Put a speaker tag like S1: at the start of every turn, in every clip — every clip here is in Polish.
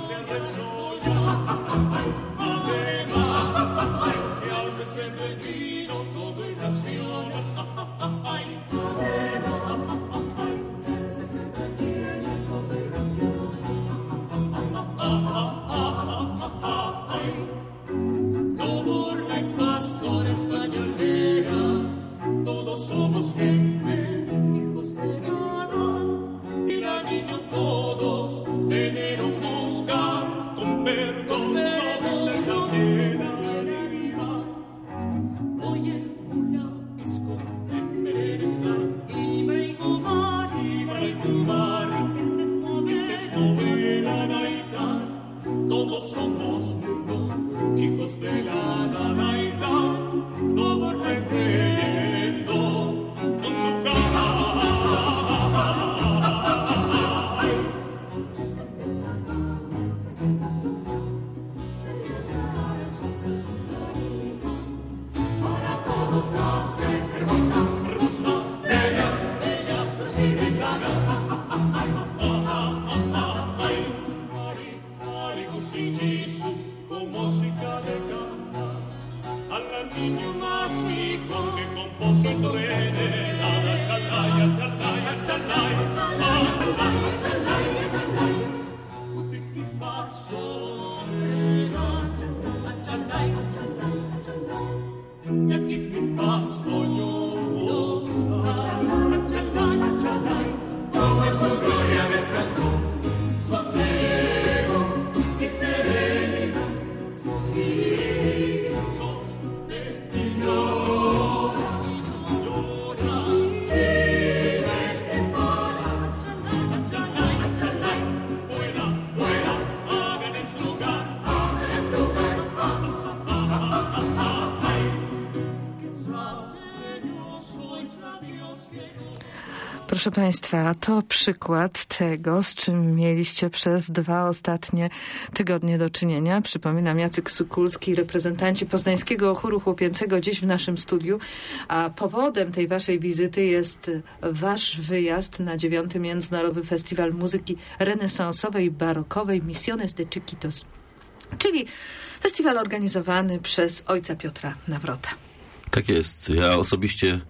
S1: Proszę Państwa, to przykład tego, z czym mieliście przez 2 ostatnie tygodnie do czynienia. Przypominam, Jacek Sukulski, reprezentanci Poznańskiego Chóru Chłopięcego, dziś w naszym studiu. A powodem tej waszej wizyty jest wasz wyjazd na 9. Międzynarodowy Festiwal Muzyki Renesansowej i Barokowej Misiones de Chiquitos, czyli festiwal organizowany przez ojca Piotra Nawrota.
S2: Tak jest. Ja osobiście...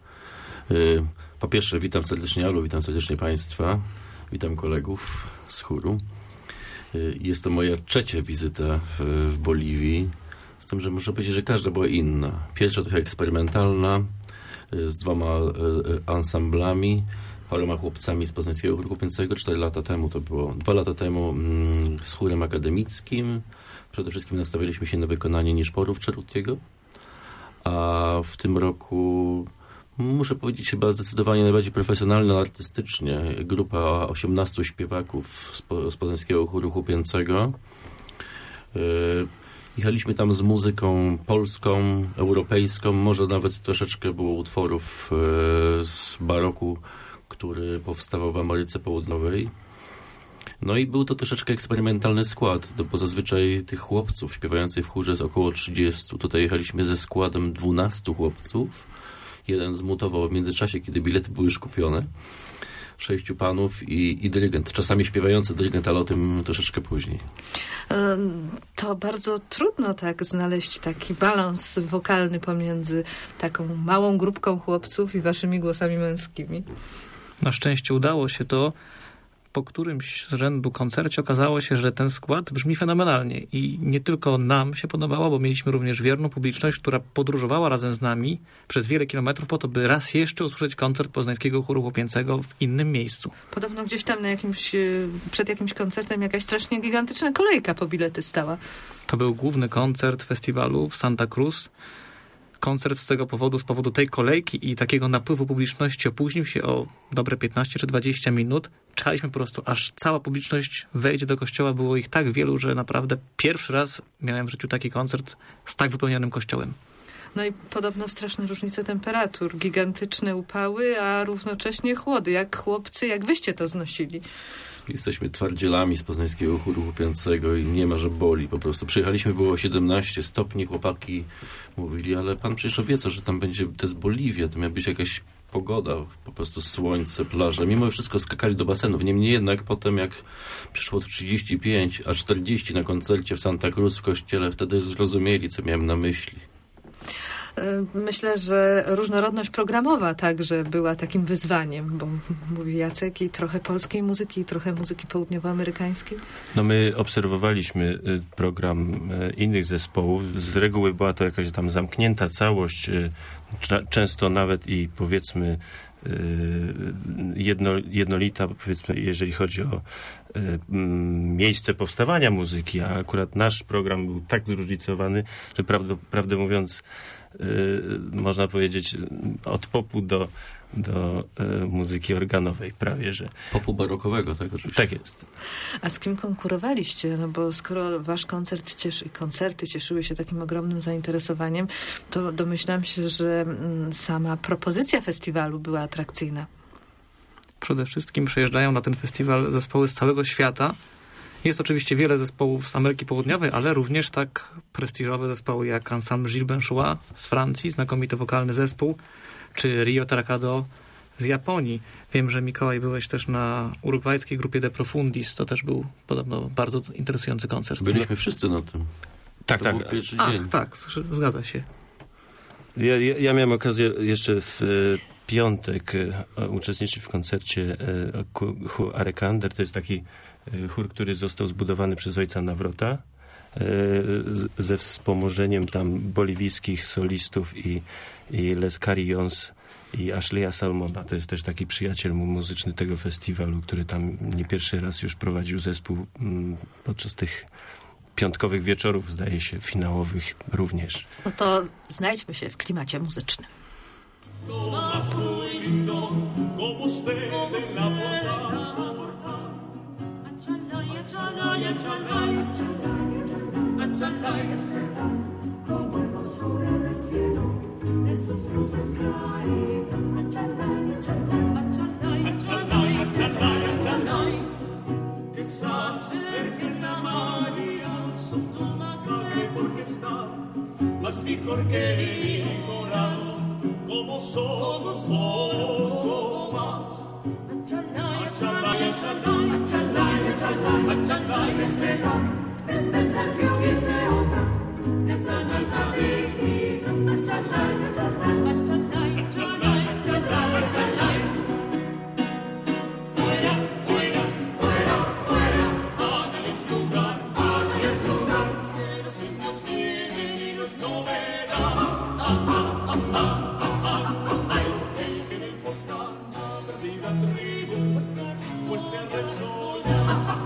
S2: Po pierwsze, witam serdecznie Alu, witam serdecznie Państwa, witam kolegów z chóru. Jest to moja 3. wizyta w Boliwii, z tym, że muszę powiedzieć, że każda była inna. Pierwsza trochę eksperymentalna, z 2 ansamblami, paroma chłopcami z Poznańskiego Chóru Chłopięcego. 4 lata temu to było. 2 lata temu z chórem akademickim. Przede wszystkim nastawialiśmy się na wykonanie niszporów Cerrutiego, a w tym roku... Muszę powiedzieć, chyba zdecydowanie najbardziej profesjonalna artystycznie. Grupa 18 śpiewaków z Poznańskiego Chóru Chłopięcego. Jechaliśmy tam z muzyką polską, europejską. Może nawet troszeczkę było utworów z baroku, który powstawał w Ameryce Południowej. No i był to troszeczkę eksperymentalny skład, bo zazwyczaj tych chłopców śpiewających w chórze jest około 30. Tutaj jechaliśmy ze składem 12 chłopców. Jeden zmutował w międzyczasie, kiedy bilety były już kupione. 6 panów i dyrygent. Czasami śpiewający dyrygent, ale o tym troszeczkę później.
S1: To bardzo trudno tak znaleźć taki balans wokalny pomiędzy taką małą grupką chłopców i waszymi głosami męskimi.
S3: Na szczęście udało się to. Po którymś z rzędu koncercie okazało się, że ten skład brzmi fenomenalnie i nie tylko nam się podobało, bo mieliśmy również wierną publiczność, która podróżowała razem z nami przez wiele kilometrów po to, by raz jeszcze usłyszeć koncert Poznańskiego Chóru Chłopięcego w innym miejscu.
S1: Podobno gdzieś tam przed jakimś koncertem jakaś strasznie gigantyczna kolejka po bilety stała.
S3: To był główny koncert festiwalu w Santa Cruz. Koncert z tego powodu, z powodu tej kolejki i takiego napływu publiczności opóźnił się o dobre 15 czy 20 minut. Czekaliśmy po prostu, aż cała publiczność wejdzie do kościoła. Było ich tak wielu, że naprawdę pierwszy raz miałem w życiu taki koncert z tak wypełnionym kościołem.
S1: No i podobno straszne różnice temperatur, gigantyczne upały, a równocześnie chłody. Jak chłopcy, jak wyście to znosili?
S2: Jesteśmy twardzielami z Poznańskiego Chóru Chłopięcego i nie ma, że boli. Po prostu przyjechaliśmy, było 17 stopni, chłopaki mówili, ale pan przecież obieca, że tam będzie, to jest Boliwia, to miała być jakaś pogoda, po prostu słońce, plaże. Mimo wszystko skakali do basenów. Niemniej jednak potem, jak przyszło 35, a 40 na koncercie w Santa Cruz w kościele, wtedy zrozumieli, co miałem na myśli.
S1: Myślę, że różnorodność programowa także była takim wyzwaniem, bo mówi Jacek, i trochę polskiej muzyki, i trochę muzyki południowoamerykańskiej.
S4: No my obserwowaliśmy program innych zespołów. Z reguły była to jakaś tam zamknięta całość, często nawet i powiedzmy jednolita, powiedzmy, jeżeli chodzi o miejsce powstawania muzyki, a akurat nasz program był tak zróżnicowany, że prawdę mówiąc można powiedzieć od popu do muzyki organowej prawie, że.
S2: Popu barokowego, tak oczywiście.
S4: Tak jest.
S1: A z kim konkurowaliście? No bo skoro wasz koncert i koncerty cieszyły się takim ogromnym zainteresowaniem, to domyślam się, że sama propozycja festiwalu była atrakcyjna.
S3: Przede wszystkim przyjeżdżają na ten festiwal zespoły z całego świata. Jest oczywiście wiele zespołów z Ameryki Południowej, ale również tak prestiżowe zespoły jak Ensemble Gilles Benchois z Francji, znakomity wokalny zespół, czy Rio Taracado z Japonii. Wiem, że Mikołaj, byłeś też na urugwajskiej grupie De Profundis. To też był podobno bardzo interesujący koncert.
S2: Byliśmy wszyscy na tym.
S4: Tak,
S2: to był pierwszy dzień.
S3: Tak, zgadza się.
S4: Ja miałem okazję jeszcze w piątek uczestniczyć w koncercie chóru Arekander. To jest taki chór, który został zbudowany przez ojca Nawrota ze wspomożeniem tam boliwijskich solistów i Les Carillons i Ashleya Salmona. To jest też taki przyjaciel muzyczny tego festiwalu, który tam nie pierwszy raz już prowadził zespół podczas tych piątkowych wieczorów, zdaje się, finałowych również.
S1: No to znajdźmy się w klimacie muzycznym.
S5: Como hermosura del cielo, de sus luces claritas. Achalay, achalay, achalay. Quizás Virgen María, son tu madre porque está más mejor que el morado, como somos más. Achalay, achalay, achalay, achalay, achalay, achalay, desde desde que hubiese otra, desde la alta divina, achalay, achalay, achalay, achalay, achalay, achalay. Fuera, fuera, fuera, fuera, hágales lugar, que los indios vienen y nos no verán. El que en el portal la perdida tribu, pues se resolvió.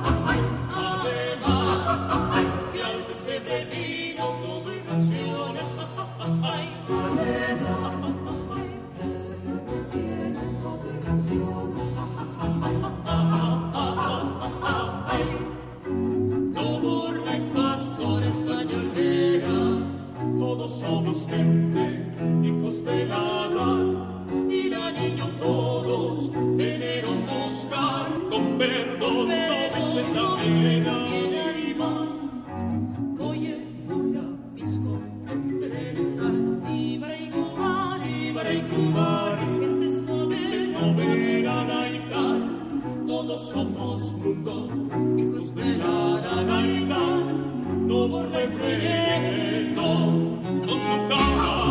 S5: No burles, pastor españolera, todos somos gente, hijos del Adán, y la niño todos vinieron buscar con perdón, no de también y van. Oye, una pisco, en bienestar, y para incubar, gentes no verán a Itán, todos somos mundo, hijos de la Navidad, no burles vendo, con su cara.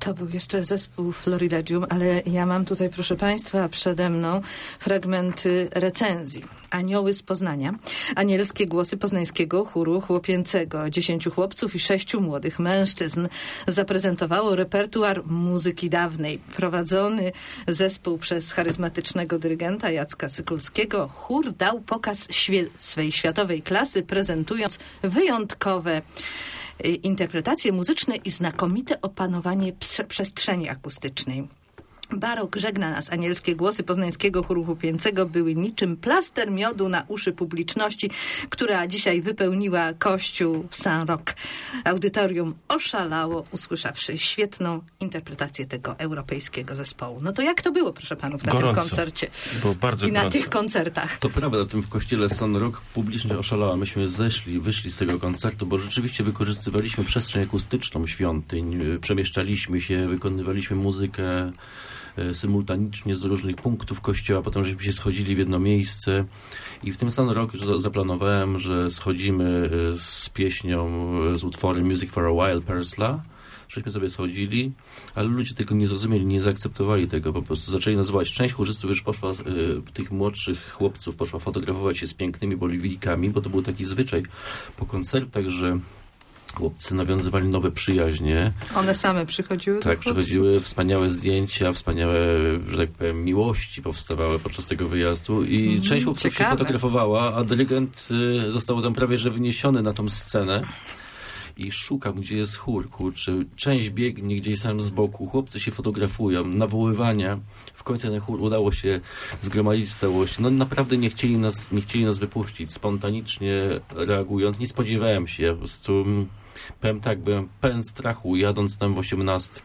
S1: To był jeszcze zespół Florilegium, ale ja mam tutaj, proszę Państwa, przede mną fragmenty recenzji. Anioły z Poznania. Anielskie głosy poznańskiego chóru chłopięcego. 10 chłopców i 6 młodych mężczyzn zaprezentowało repertuar muzyki dawnej. Prowadzony zespół przez charyzmatycznego dyrygenta Jacka Sykulskiego, chór dał pokaz swej światowej klasy, prezentując wyjątkowe interpretacje muzyczne i znakomite opanowanie przestrzeni akustycznej. Barok żegna nas. Anielskie głosy poznańskiego chóru chłopięcego były niczym plaster miodu na uszy publiczności, która dzisiaj wypełniła kościół Saint-Roch. Audytorium oszalało, usłyszawszy świetną interpretację tego europejskiego zespołu. No to jak to było, proszę panów, na tym koncercie?
S4: Było bardzo
S1: i na
S4: gorąco.
S1: tych koncertach?
S2: To prawda, na tym kościele Saint-Roch publicznie oszalała. Myśmy wyszli z tego koncertu, bo rzeczywiście wykorzystywaliśmy przestrzeń akustyczną świątyń, przemieszczaliśmy się, wykonywaliśmy muzykę symultanicznie z różnych punktów kościoła, potem żeśmy się schodzili w jedno miejsce i w tym Saint-Roch już zaplanowałem, że schodzimy z pieśnią, z utworem Music for a While Persla. Żeśmy sobie schodzili, ale ludzie tego nie zrozumieli, nie zaakceptowali tego, po prostu zaczęli nazywać. Część chórzystów już poszła, tych młodszych chłopców poszła fotografować się z pięknymi Boliwijkami, bo to był taki zwyczaj po koncertach, że chłopcy nawiązywali nowe przyjaźnie.
S1: One same przychodziły?
S2: Tak, przychodziły wspaniałe zdjęcia, wspaniałe, że tak powiem, miłości powstawały podczas tego wyjazdu i część chłopców się fotografowała, a dyrygent został tam prawie że wyniesiony na tą scenę i szukam, gdzie jest chór, kurczę. Część biegnie gdzieś tam z boku, chłopcy się fotografują, nawoływania. W końcu ten chór udało się zgromadzić w całości. No naprawdę nie chcieli nas wypuścić, spontanicznie reagując. Nie spodziewałem się, po prostu powiem tak, byłem pełen strachu jadąc tam w 18,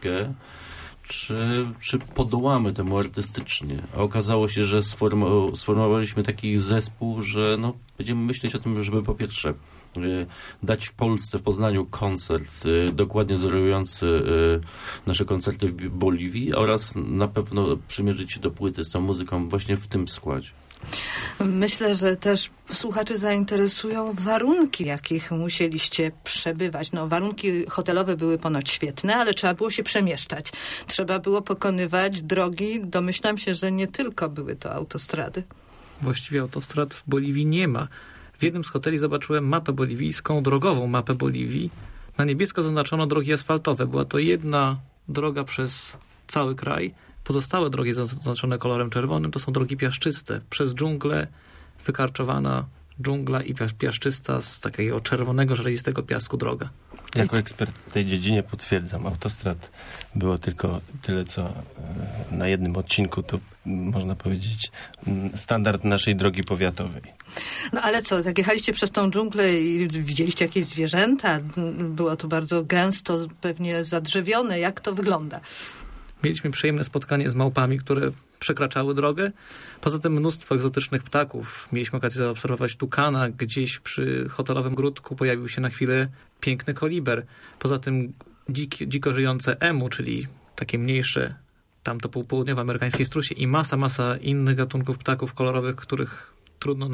S2: czy podołamy temu artystycznie. A okazało się, że sformowaliśmy taki zespół, że no, będziemy myśleć o tym, żeby po pierwsze dać w Polsce, w Poznaniu koncert dokładnie wzorujący nasze koncerty w Boliwii oraz na pewno przymierzyć się do płyty z tą muzyką właśnie w tym składzie.
S1: Myślę, że też słuchaczy zainteresują warunki, w jakich musieliście przebywać. No, warunki hotelowe były ponoć świetne, ale trzeba było się przemieszczać. Trzeba było pokonywać drogi. Domyślam się, że nie tylko były to autostrady.
S3: Właściwie autostrad w Boliwii nie ma. W jednym z hoteli zobaczyłem mapę boliwijską, drogową mapę Boliwii. Na niebiesko zaznaczono drogi asfaltowe. Była to jedna droga przez cały kraj. Pozostałe drogi zaznaczone kolorem czerwonym to są drogi piaszczyste. Przez dżunglę, wykarczowana dżungla i piaszczysta z takiego czerwonego, żelazistego piasku droga.
S4: Jako ekspert w tej dziedzinie potwierdzam. Autostrad było tylko tyle, co na jednym odcinku, to można powiedzieć standard naszej drogi powiatowej.
S1: No ale co, jak jechaliście przez tą dżunglę i widzieliście jakieś zwierzęta? Było to bardzo gęsto, pewnie zadrzewione. Jak to wygląda?
S3: Mieliśmy przyjemne spotkanie z małpami, które przekraczały drogę. Poza tym mnóstwo egzotycznych ptaków. Mieliśmy okazję zaobserwować tukana. Gdzieś przy hotelowym ogródku pojawił się na chwilę piękny koliber. Poza tym dziko żyjące emu, czyli takie mniejsze, tam to południowoamerykańskie strusie i masa innych gatunków ptaków kolorowych, które trudno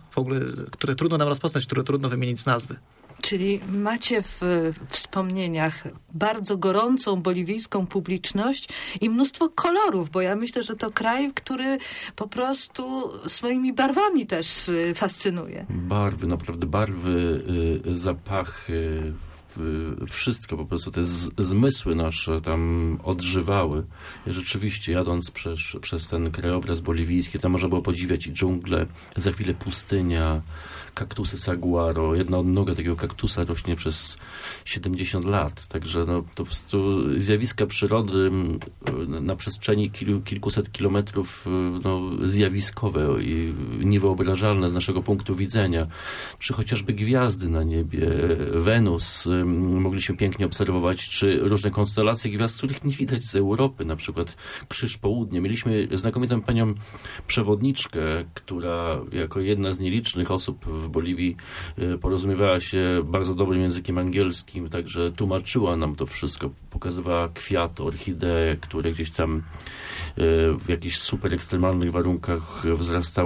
S3: nam rozpoznać, które trudno wymienić z nazwy.
S1: Czyli macie w wspomnieniach bardzo gorącą boliwijską publiczność i mnóstwo kolorów, bo ja myślę, że to kraj, który po prostu swoimi barwami też fascynuje.
S2: Barwy, naprawdę barwy, zapachy, wszystko po prostu, te zmysły nasze tam odżywały. I rzeczywiście jadąc przez ten krajobraz boliwijski, tam można było podziwiać i dżunglę, za chwilę pustynia, kaktusy saguaro. Jedna odnoga takiego kaktusa rośnie przez 70 lat. Także no, to po prostu zjawiska przyrody na przestrzeni kilkuset kilometrów no, zjawiskowe i niewyobrażalne z naszego punktu widzenia. Czy chociażby gwiazdy na niebie, Wenus mogliśmy pięknie obserwować, czy różne konstelacje gwiazd, których nie widać z Europy, na przykład Krzyż Południa. Mieliśmy znakomitą panią przewodniczkę, która jako jedna z nielicznych osób w Boliwii porozumiewała się bardzo dobrym językiem angielskim, także tłumaczyła nam to wszystko, pokazywała kwiaty, orchidee, które gdzieś tam w jakichś super ekstremalnych warunkach wzrastały.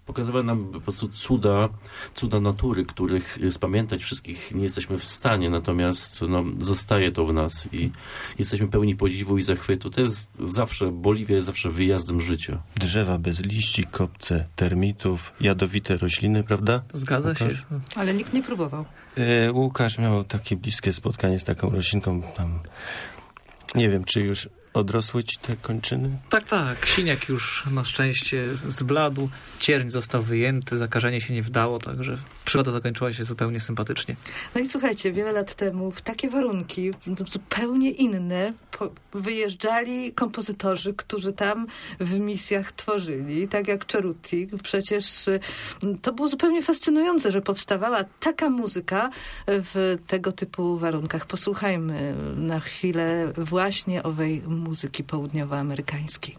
S2: pokazywały nam po prostu cuda natury, których spamiętać wszystkich nie jesteśmy w stanie, natomiast zostaje to w nas i jesteśmy pełni podziwu i zachwytu. To jest zawsze, Boliwia jest zawsze wyjazdem życia.
S4: Drzewa bez liści, kopce termitów, jadowite rośliny, prawda?
S3: Zgadza się.
S1: Ale nikt nie próbował.
S4: Łukasz miał takie bliskie spotkanie z taką roślinką tam. Nie wiem, czy już odrosły ci te kończyny?
S3: Tak. Siniak już na szczęście zbladł. Cierń został wyjęty, zakażenie się nie wdało, także przygoda zakończyła się zupełnie sympatycznie.
S1: No i słuchajcie, wiele lat temu w takie warunki, zupełnie inne, wyjeżdżali kompozytorzy, którzy tam w misjach tworzyli, tak jak Cerutti. Przecież to było zupełnie fascynujące, że powstawała taka muzyka w tego typu warunkach. Posłuchajmy na chwilę właśnie owej muzyki południowoamerykańskiej.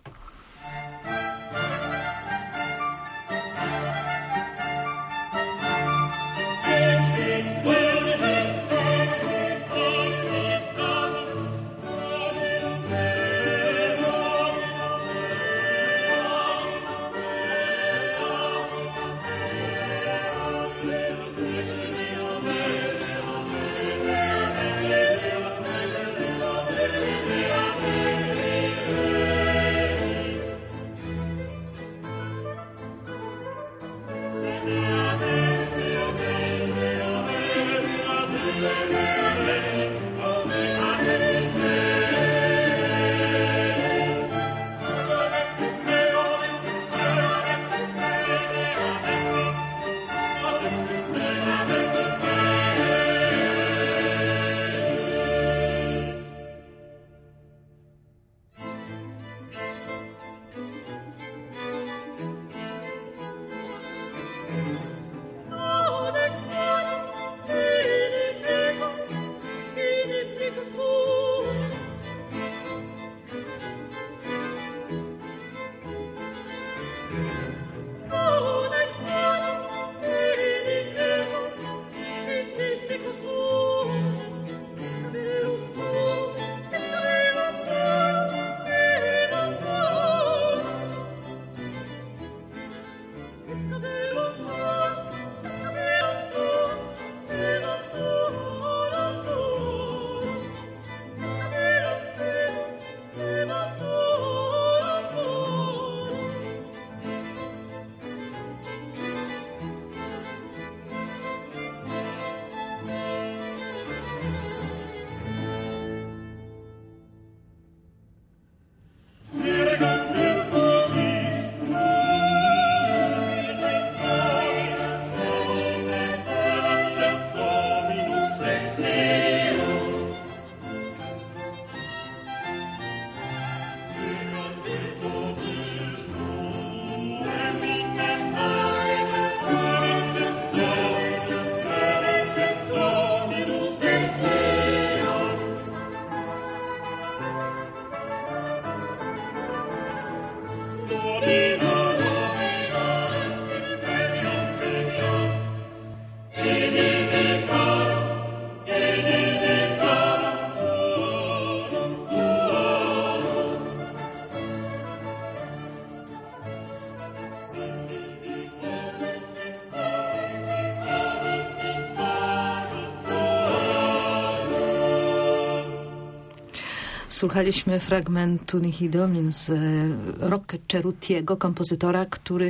S1: Słuchaliśmy fragmentu Nihil Domin z Rocco Ceruttiego, kompozytora, który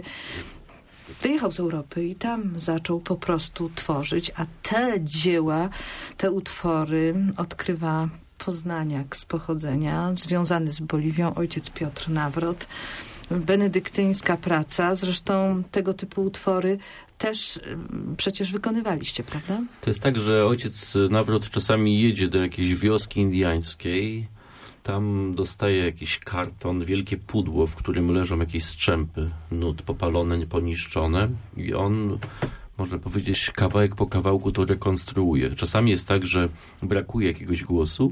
S1: wyjechał z Europy i tam zaczął po prostu tworzyć, a te dzieła, te utwory odkrywa poznaniak z pochodzenia, związany z Boliwią, ojciec Piotr Nawrot. Benedyktyńska praca, zresztą tego typu utwory też przecież wykonywaliście, prawda?
S2: To jest tak, że ojciec Nawrot czasami jedzie do jakiejś wioski indyjskiej, tam dostaje jakiś karton, wielkie pudło, w którym leżą jakieś strzępy nut popalone, poniszczone i on, można powiedzieć, kawałek po kawałku to rekonstruuje. Czasami jest tak, że brakuje jakiegoś głosu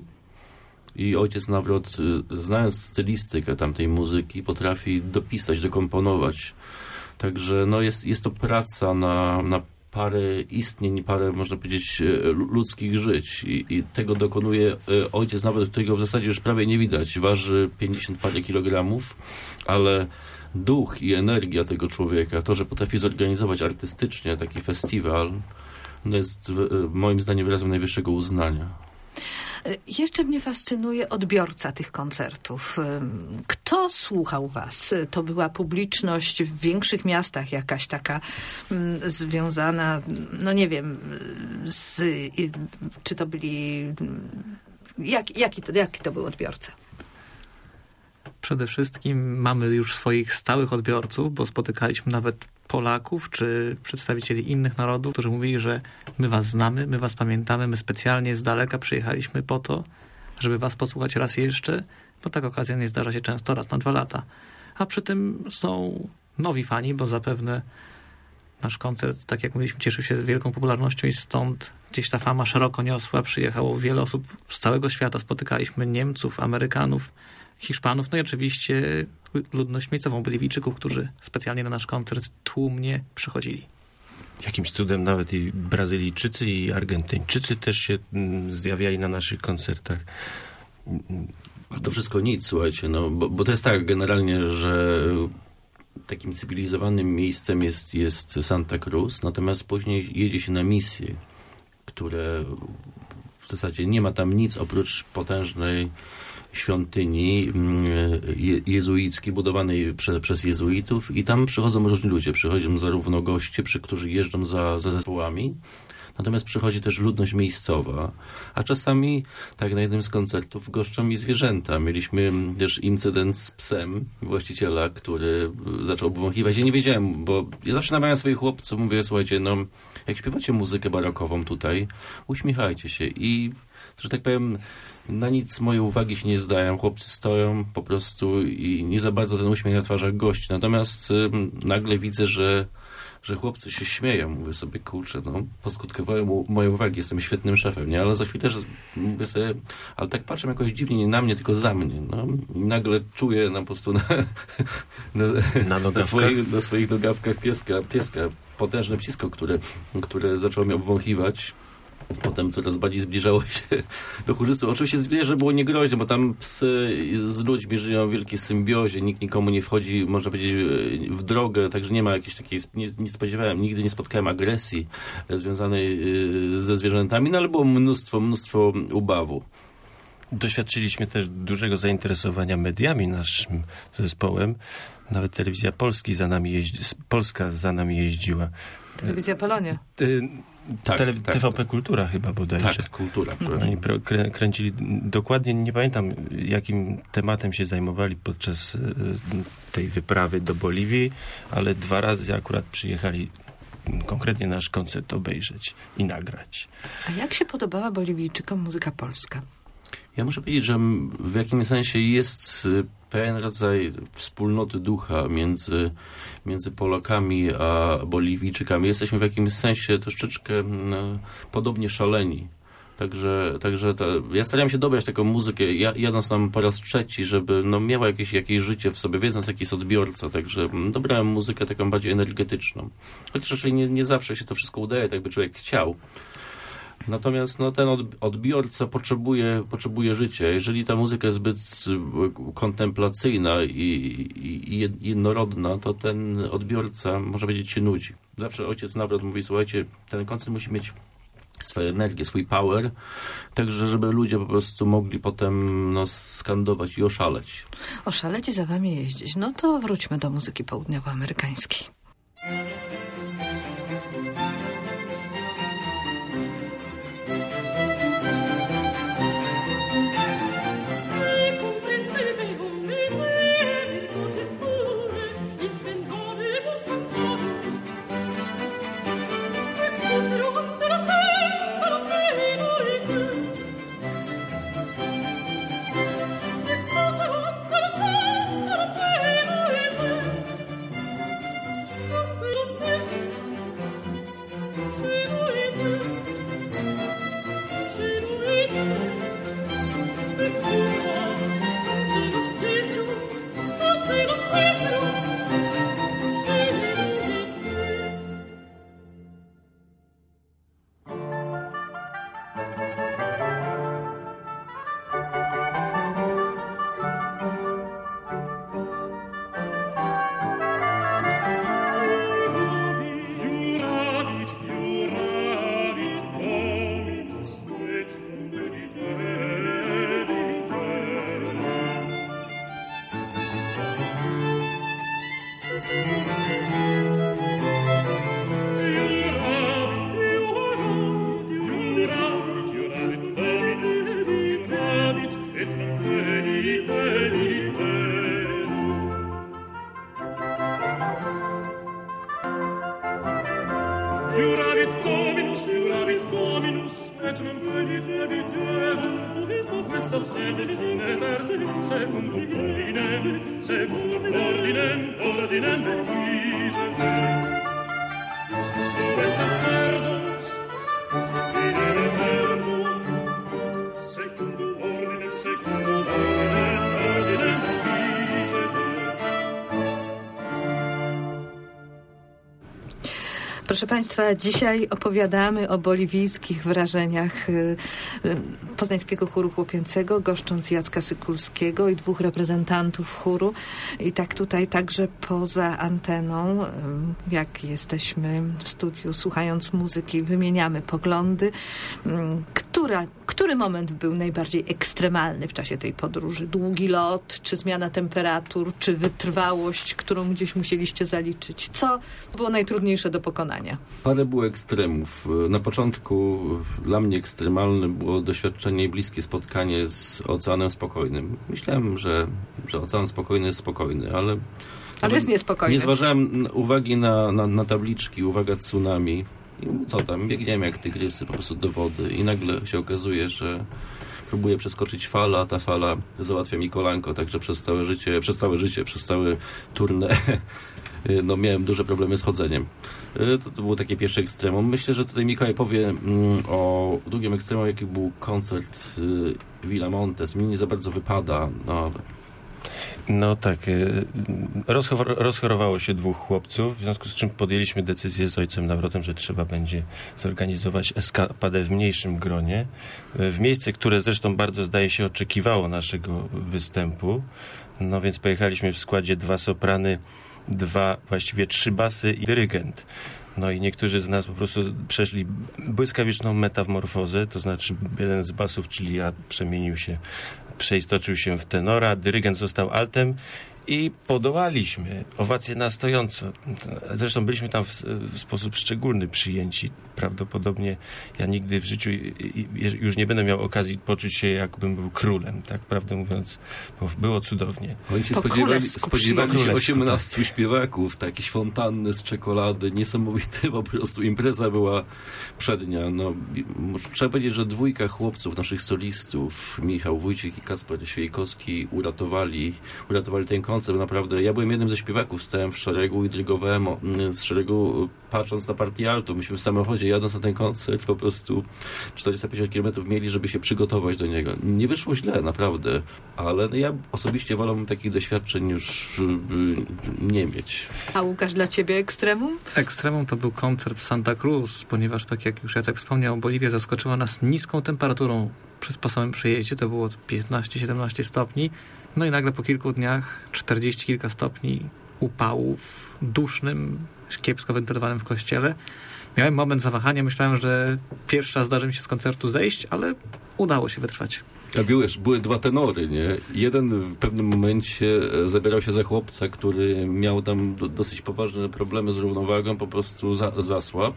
S2: i ojciec Nawrot, znając stylistykę tamtej muzyki, potrafi dopisać, dokomponować. Także no jest to praca na parę istnień, parę, można powiedzieć, ludzkich żyć. I tego dokonuje ojciec Nawrot, którego w zasadzie już prawie nie widać. Waży 50 parę kilogramów, ale duch i energia tego człowieka, to, że potrafi zorganizować artystycznie taki festiwal, no jest moim zdaniem wyrazem najwyższego uznania.
S1: Jeszcze mnie fascynuje odbiorca tych koncertów. Kto słuchał was? To była publiczność w większych miastach, jakaś taka związana, no nie wiem, czy to byli... Jaki to był odbiorca?
S3: Przede wszystkim mamy już swoich stałych odbiorców, bo spotykaliśmy nawet Polaków czy przedstawicieli innych narodów, którzy mówili, że my was znamy, my was pamiętamy, my specjalnie z daleka przyjechaliśmy po to, żeby was posłuchać raz jeszcze, bo taka okazja nie zdarza się często, raz na 2 lata. A przy tym są nowi fani, bo zapewne nasz koncert, tak jak mówiliśmy, cieszył się wielką popularnością i stąd gdzieś ta fama szeroko niosła. Przyjechało wiele osób z całego świata. Spotykaliśmy Niemców, Amerykanów, Hiszpanów, no i oczywiście ludność miejscową, Boliwijczyków, którzy specjalnie na nasz koncert tłumnie przychodzili.
S4: Jakimś cudem nawet i Brazylijczycy, i Argentyńczycy też się zjawiali na naszych koncertach.
S2: Ale to wszystko nic, słuchajcie, no, bo to jest tak generalnie, że takim cywilizowanym miejscem jest Santa Cruz, natomiast później jedzie się na misje, które w zasadzie nie ma tam nic oprócz potężnej świątyni jezuickiej, budowanej przez jezuitów i tam przychodzą różni ludzie. Przychodzą zarówno goście, którzy jeżdżą za zespołami, natomiast przychodzi też ludność miejscowa, a czasami, tak na jednym z koncertów, goszczą i zwierzęta. Mieliśmy też incydent z psem właściciela, który zaczął obwąchiwać. Ja nie wiedziałem, bo ja zawsze namawiam swoich chłopców, mówię, słuchajcie, no jak śpiewacie muzykę barokową tutaj, uśmiechajcie się i, że tak powiem, na nic moje uwagi się nie zdają. Chłopcy stoją po prostu i nie za bardzo ten uśmiech na twarzach gości. Natomiast nagle widzę, że chłopcy się śmieją. Mówię sobie, kurczę, no, poskutkowały moje uwagi, jestem świetnym szefem, nie? Ale za chwilę, że mówię sobie, ale tak patrzę jakoś dziwnie, nie na mnie, tylko za mnie, no. I nagle czuję po prostu na swoich nogawkach pieska, potężne psisko, które zaczęło mnie obwąchiwać. Potem coraz bardziej zbliżało się do chórzystów. Oczywiście zwierzę było niegroźne, bo tam psy z ludźmi żyją w wielkiej symbiozie. Nikt nikomu nie wchodzi, można powiedzieć, w drogę, także nie ma jakiejś takiej, nie spodziewałem, nigdy nie spotkałem agresji związanej ze zwierzętami, no ale było mnóstwo ubawu.
S4: Doświadczyliśmy też dużego zainteresowania mediami naszym zespołem. Nawet telewizja Polska za nami jeździła.
S1: Telewizja Polonia.
S4: TVP Kultura chyba bodajże.
S2: Tak, Kultura.
S4: Oni kręcili, dokładnie nie pamiętam, jakim tematem się zajmowali podczas tej wyprawy do Boliwii, ale 2 razy akurat przyjechali konkretnie nasz koncert obejrzeć i nagrać.
S1: A jak się podobała Boliwijczykom muzyka polska?
S2: Ja muszę powiedzieć, że w jakimś sensie jest pewien rodzaj wspólnoty ducha między Polakami a Boliwijczykami. Jesteśmy w jakimś sensie troszeczkę podobnie szaleni. Także ja staram się dobrać taką muzykę, jadąc tam po raz 3, żeby miała jakieś życie w sobie, wiedząc jaki jest odbiorca. Także dobrałem muzykę taką bardziej energetyczną. Chociaż raczej nie zawsze się to wszystko udaje, tak by człowiek chciał. Natomiast ten odbiorca potrzebuje życia. Jeżeli ta muzyka jest zbyt kontemplacyjna i jednorodna, to ten odbiorca, można powiedzieć, się nudzi. Zawsze ojciec Nawrot mówi, słuchajcie, ten koncert musi mieć swoją energię, swój power, także żeby ludzie po prostu mogli potem skandować i oszaleć.
S1: Oszaleć i za wami jeździć. No to wróćmy do muzyki południowoamerykańskiej.
S5: bassa sede fine terze, secondo ordinem decise. Due sacerdos, in eternum, secondo ordinem decise.
S1: Proszę Państwa, dzisiaj opowiadamy o boliwijskich wrażeniach Poznańskiego Chóru Chłopięcego, goszcząc Jacka Sykulskiego i 2 reprezentantów chóru. I tak tutaj także poza anteną, jak jesteśmy w studiu, słuchając muzyki, wymieniamy poglądy. Który moment był najbardziej ekstremalny w czasie tej podróży? Długi lot, czy zmiana temperatur, czy wytrwałość, którą gdzieś musieliście zaliczyć? Co było najtrudniejsze do pokonania?
S2: Parę było ekstremów. Na początku dla mnie ekstremalne było doświadczenie i bliskie spotkanie z Oceanem Spokojnym. Myślałem, że Ocean Spokojny jest spokojny, ale
S1: jest niespokojny.
S2: Nie zważałem uwagi na tabliczki, uwaga tsunami. I co tam, biegniemy jak tygrysy po prostu do wody i nagle się okazuje, że próbuję przeskoczyć falę, a ta fala załatwia mi kolanko, także przez całe turnę miałem duże problemy z chodzeniem. To było takie pierwsze ekstremum. Myślę, że tutaj Mikołaj powie o drugim ekstremum, jaki był koncert Villa Montes. Mi nie za bardzo wypada,
S4: No tak, rozchorowało się 2 chłopców, w związku z czym podjęliśmy decyzję z ojcem Nawrotem, że trzeba będzie zorganizować eskapadę w mniejszym gronie. W miejsce, które zresztą bardzo, zdaje się, oczekiwało naszego występu. No więc pojechaliśmy w składzie 2 soprany, właściwie 3 basy i dyrygent. No i niektórzy z nas po prostu przeszli błyskawiczną metamorfozę, to znaczy jeden z basów, czyli ja, przeistoczył się w tenora, dyrygent został altem i podołaliśmy. Owacje na stojąco. Zresztą byliśmy tam w sposób szczególny przyjęci. Prawdopodobnie ja nigdy w życiu już nie będę miał okazji poczuć się, jakbym był królem. Tak prawdę mówiąc, bo było cudownie.
S2: Oni się spodziewali się 18 śpiewaków, jakieś fontanny z czekolady, niesamowite po prostu. Impreza była przednia. No, trzeba powiedzieć, że 2 chłopców, naszych solistów, Michał Wójcik i Kacper Świejkowski uratowali ten koncert. Naprawdę, ja byłem jednym ze śpiewaków, stałem w szeregu i dyrygowałem z szeregu, patrząc na partię altu. Myśmy w samochodzie, jadąc na ten koncert, po prostu 450 km mieli, żeby się przygotować do niego. Nie wyszło źle, naprawdę, ale ja osobiście wolałbym takich doświadczeń już nie mieć.
S1: A Łukasz, dla ciebie ekstremum?
S3: Ekstremum to był koncert w Santa Cruz, ponieważ tak jak już Jacek wspomniał, Boliwia zaskoczyła nas niską temperaturą po samym przejeździe, to było 15-17 stopni. No i nagle po kilku dniach 40 kilka stopni upałów, dusznym, kiepsko wentylowanym w kościele. Miałem moment zawahania, myślałem, że pierwszy raz zdarzy mi się z koncertu zejść, ale udało się wytrwać.
S2: A wiesz, były 2 tenory, nie? Jeden w pewnym momencie zabierał się za chłopca, który miał tam dosyć poważne problemy z równowagą, po prostu zasłabł.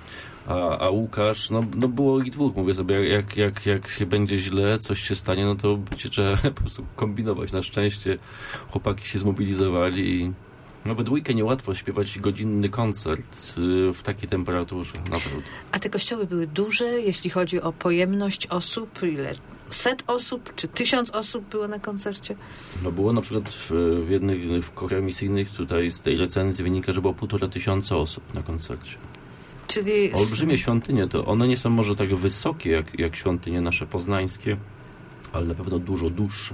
S2: A Łukasz, no było ich 2, mówię sobie, jak się będzie źle, coś się stanie, no to będzie trzeba po prostu kombinować. Na szczęście chłopaki się zmobilizowali i we 2 niełatwo śpiewać godzinny koncert w takiej temperaturze, naprawdę.
S1: A te kościoły były duże, jeśli chodzi o pojemność osób? Ile? 100 osób, czy 1000 osób było na koncercie?
S2: No było na przykład w kołach misyjnych, tutaj z tej recenzji wynika, że było 1500 osób na koncercie.
S1: Czyli
S2: olbrzymie świątynie, to one nie są może tak wysokie jak świątynie nasze poznańskie, ale na pewno dużo dłuższe.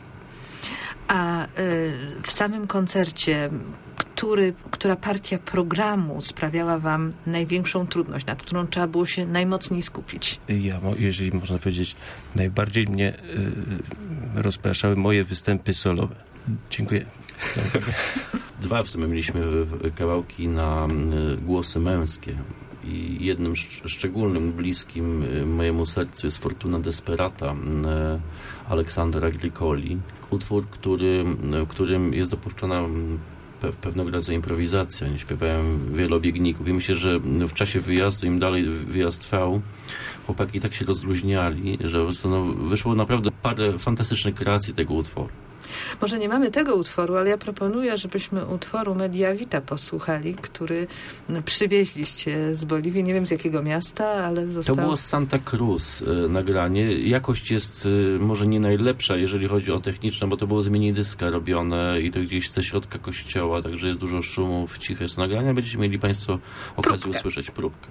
S1: A w samym koncercie, która partia programu sprawiała wam największą trudność, nad którą trzeba było się najmocniej skupić?
S4: Jeżeli można powiedzieć, najbardziej mnie rozpraszały moje występy solowe. Dziękuję.
S2: 2 w sumie mieliśmy kawałki na głosy męskie. I jednym szczególnym, bliskim mojemu sercu jest Fortuna Desperata Aleksandra Agricoli. Utwór, w którym jest dopuszczona pewnego rodzaju improwizacja. Nie śpiewałem wielobiegników. I myślę, że w czasie wyjazdu, im dalej wyjazd trwał, chłopaki tak się rozluźniali, że wyszło naprawdę parę fantastycznych kreacji tego utworu.
S1: Może nie mamy tego utworu, ale ja proponuję, żebyśmy utworu Media Vita posłuchali, który przywieźliście z Boliwii. Nie wiem z jakiego miasta, ale został...
S2: To było z Santa Cruz nagranie. Jakość jest może nie najlepsza, jeżeli chodzi o techniczne, bo to było z minidyska robione i to gdzieś ze środka kościoła, także jest dużo szumów, ciche są nagrania. Będziecie mieli Państwo okazję usłyszeć próbkę.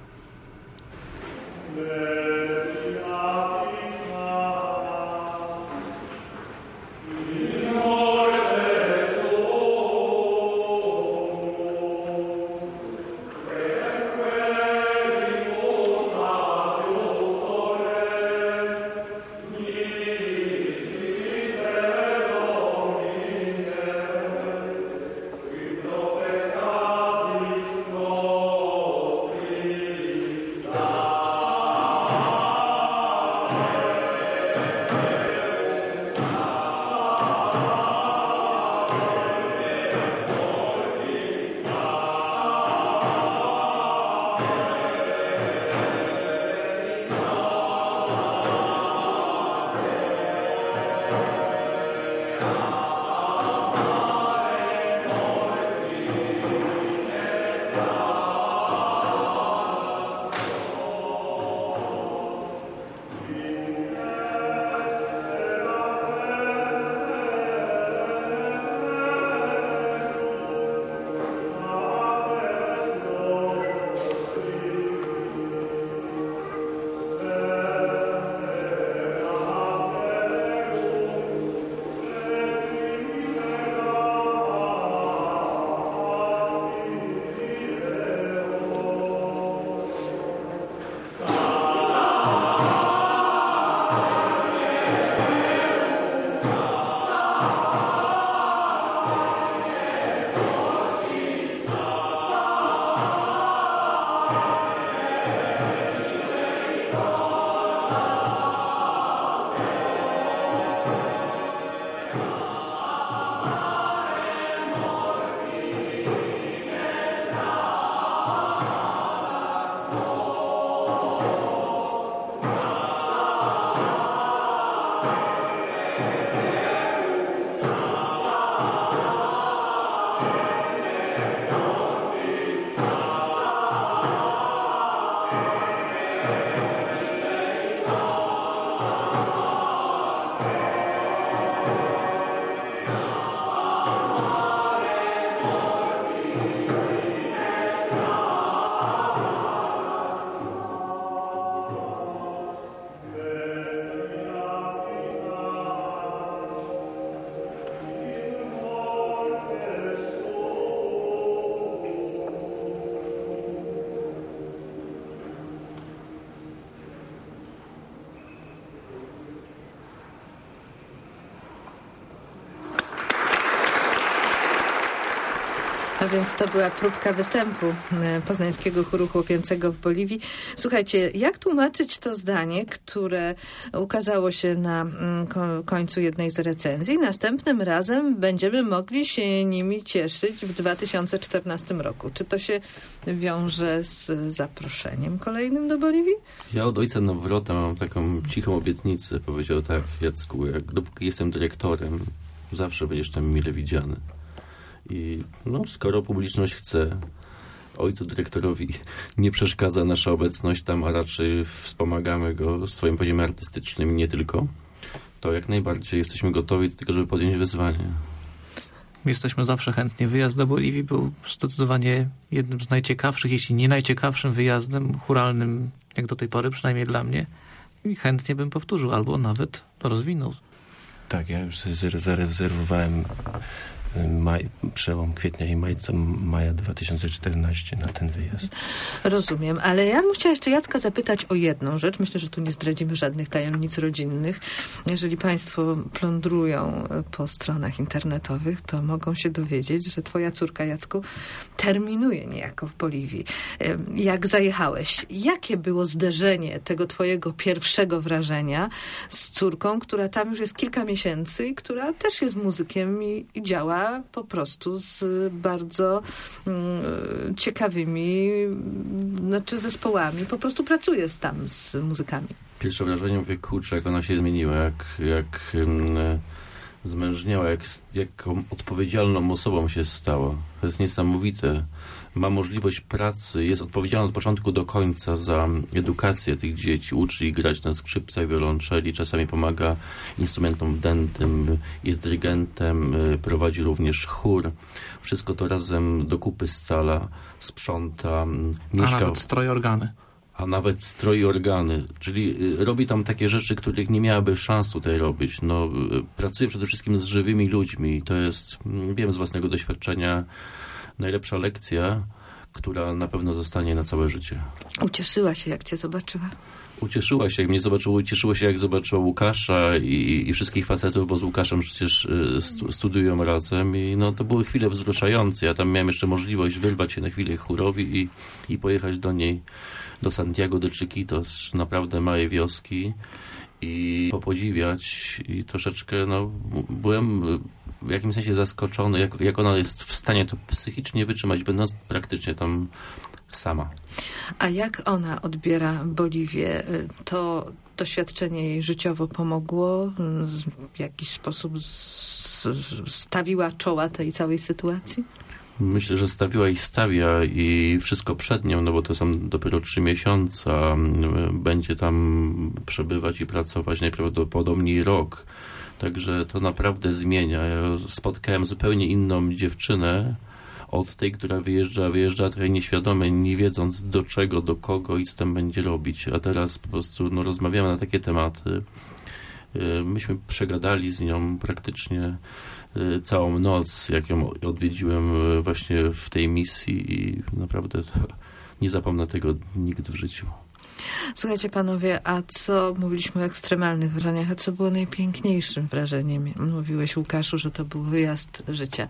S1: A więc to była próbka występu poznańskiego chóru chłopięcego w Boliwii. Słuchajcie, jak tłumaczyć to zdanie, które ukazało się na końcu jednej z recenzji? Następnym razem będziemy mogli się nimi cieszyć w 2014 roku. Czy to się wiąże z zaproszeniem kolejnym do Boliwii?
S2: Ja od ojca Nawrota mam taką cichą obietnicę. Powiedział tak: Jacku, dopóki jestem dyrektorem, zawsze będziesz tam mile widziany. I skoro publiczność chce, ojcu dyrektorowi nie przeszkadza nasza obecność tam, a raczej wspomagamy go w swoim poziomie artystycznym i nie tylko, to jak najbardziej jesteśmy gotowi do tego, żeby podjąć wyzwanie.
S3: Jesteśmy zawsze chętni. Wyjazd do Boliwii był zdecydowanie jednym z najciekawszych, jeśli nie najciekawszym wyjazdem chóralnym, jak do tej pory, przynajmniej dla mnie. I chętnie bym powtórzył, albo nawet rozwinął.
S4: Tak, ja już zarezerwowałem przełom kwietnia i maja 2014 na ten wyjazd.
S1: Rozumiem, ale ja bym chciała jeszcze Jacka zapytać o jedną rzecz. Myślę, że tu nie zdradzimy żadnych tajemnic rodzinnych. Jeżeli państwo plądrują po stronach internetowych, to mogą się dowiedzieć, że twoja córka, Jacku, terminuje niejako w Boliwii. Jak zajechałeś, jakie było zderzenie tego twojego pierwszego wrażenia z córką, która tam już jest kilka miesięcy i która też jest muzykiem i działa po prostu z bardzo ciekawymi zespołami. Po prostu pracuje tam z muzykami.
S2: Pierwsze wrażenie, mówię, kurczę, jak ona się zmieniła, jak zmężniała, jaką odpowiedzialną osobą się stała. To jest niesamowite. Ma możliwość pracy, jest odpowiedzialna od początku do końca za edukację tych dzieci, uczy ich grać na skrzypcach, wiolonczeli, czasami pomaga instrumentom dętym, jest dyrygentem, prowadzi również chór. Wszystko to razem do kupy scala, sprząta, mieszka...
S3: A nawet stroi organy.
S2: A nawet stroi organy, czyli robi tam takie rzeczy, których nie miałaby szans tutaj robić. No, pracuje przede wszystkim z żywymi ludźmi. To jest, wiem z własnego doświadczenia, najlepsza lekcja, która na pewno zostanie na całe życie.
S1: Ucieszyła się, jak cię zobaczyła.
S2: Ucieszyła się, jak mnie zobaczyła, ucieszyła się, jak zobaczyła Łukasza i wszystkich facetów, bo z Łukaszem przecież studiują razem i no, to były chwile wzruszające. Ja tam miałem jeszcze możliwość wyrwać się na chwilę chórowi i pojechać do niej, do Santiago de Chiquitos, naprawdę małej wioski i popodziwiać i troszeczkę, no, byłem w jakimś sensie zaskoczony, jak ona jest w stanie to psychicznie wytrzymać, będąc praktycznie tam sama.
S1: A jak ona odbiera Boliwię? To doświadczenie jej życiowo pomogło? W jakiś sposób stawiła czoła tej całej sytuacji?
S2: Myślę, że stawiła i stawia i wszystko przed nią, no bo to są dopiero 3 miesiące. Będzie tam przebywać i pracować najprawdopodobniej rok. Także to naprawdę zmienia. Ja spotkałem zupełnie inną dziewczynę od tej, która wyjeżdża trochę nieświadome, nie wiedząc do czego, do kogo i co tam będzie robić. A teraz po prostu no, rozmawiamy na takie tematy. Myśmy przegadali z nią praktycznie całą noc, jak ją odwiedziłem właśnie w tej misji i naprawdę nie zapomnę tego nigdy w życiu.
S1: Słuchajcie panowie, a co, mówiliśmy o ekstremalnych wrażeniach, a co było najpiękniejszym wrażeniem? Mówiłeś, Łukaszu, że to był wyjazd życia.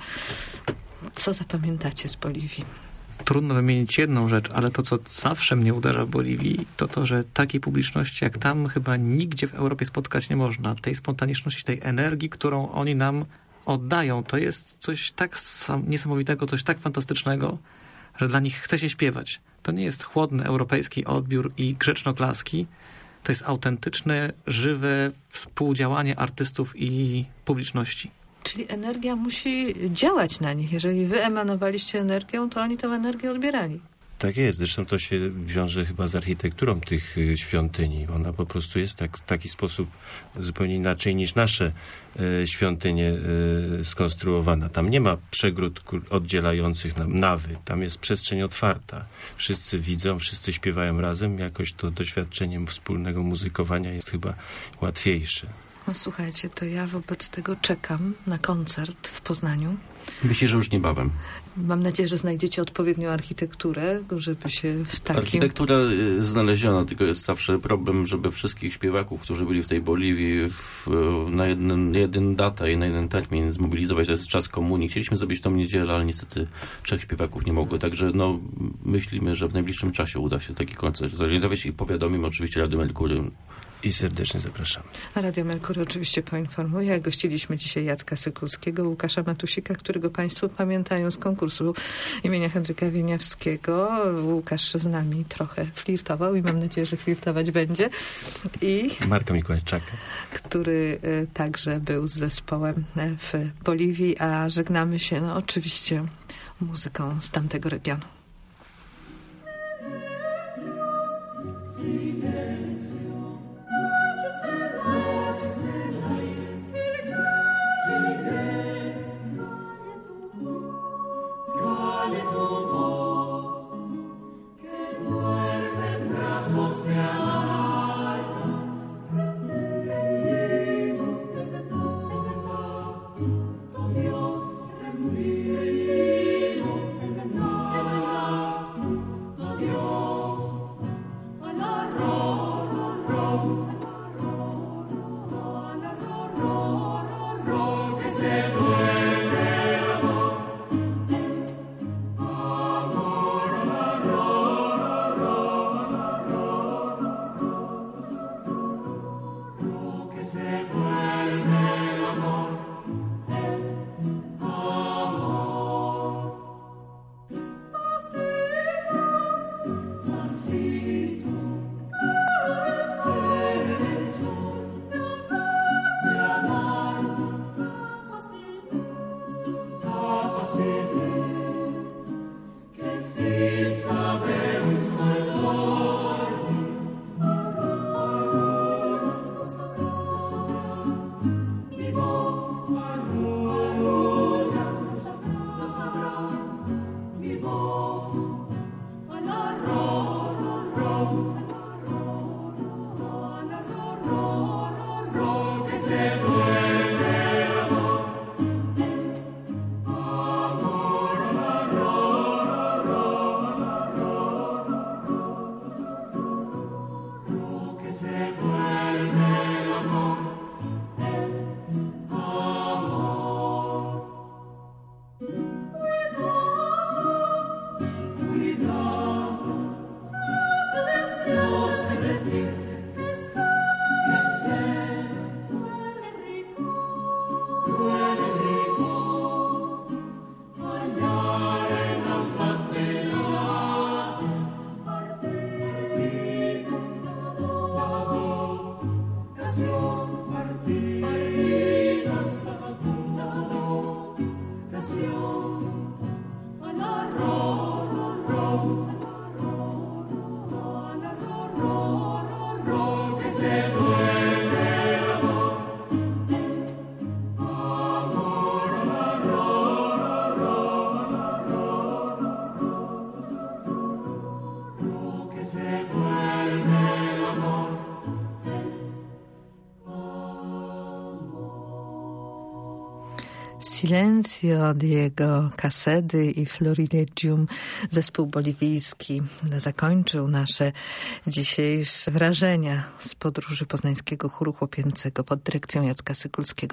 S1: Co zapamiętacie z Boliwii?
S3: Trudno wymienić jedną rzecz, ale to, co zawsze mnie uderza w Boliwii, to, że takiej publiczności jak tam chyba nigdzie w Europie spotkać nie można. Tej spontaniczności, tej energii, którą oni nam oddają, to jest coś tak niesamowitego, coś tak fantastycznego, że dla nich chce się śpiewać. To nie jest chłodny europejski odbiór i grzecznoklaski. To jest autentyczne, żywe współdziałanie artystów i publiczności.
S1: Czyli energia musi działać na nich. Jeżeli wy emanowaliście energią, to oni tę energię odbierali.
S4: Tak jest. Zresztą to się wiąże chyba z architekturą tych świątyni. Ona po prostu jest w taki sposób zupełnie inaczej niż nasze świątynie skonstruowana. Tam nie ma przegród oddzielających nawy. Tam jest przestrzeń otwarta. Wszyscy widzą, wszyscy śpiewają razem. Jakoś to doświadczenie wspólnego muzykowania jest chyba łatwiejsze.
S1: No słuchajcie, to ja wobec tego czekam na koncert w Poznaniu.
S2: Myślę, że już niebawem.
S1: Mam nadzieję, że znajdziecie odpowiednią architekturę, żeby się w takim...
S2: Architektura znaleziona, tylko jest zawsze problem, żeby wszystkich śpiewaków, którzy byli w tej Boliwii na jeden datę i na jeden termin zmobilizować. To jest czas komunii. Chcieliśmy zrobić tą niedzielę, ale niestety 3 śpiewaków nie mogło. Także no, myślimy, że w najbliższym czasie uda się taki koncert zorganizować i powiadomimy oczywiście Radio Merkury.
S4: I serdecznie zapraszamy.
S1: A Radio Merkury oczywiście poinformuje. Gościliśmy dzisiaj Jacka Sykulskiego, Łukasza Matusika, którego państwo pamiętają z konkursu imienia Henryka Wieniawskiego. Łukasz z nami trochę flirtował i mam nadzieję, że flirtować będzie. I
S4: Marka Mikołajczaka,
S1: który także był z zespołem w Boliwii, a żegnamy się no, oczywiście muzyką z tamtego regionu. Silencio Diego Casedy i Florilegium, zespół boliwijski, zakończył nasze dzisiejsze wrażenia z podróży poznańskiego chóru chłopięcego pod dyrekcją Jacka Sykulskiego.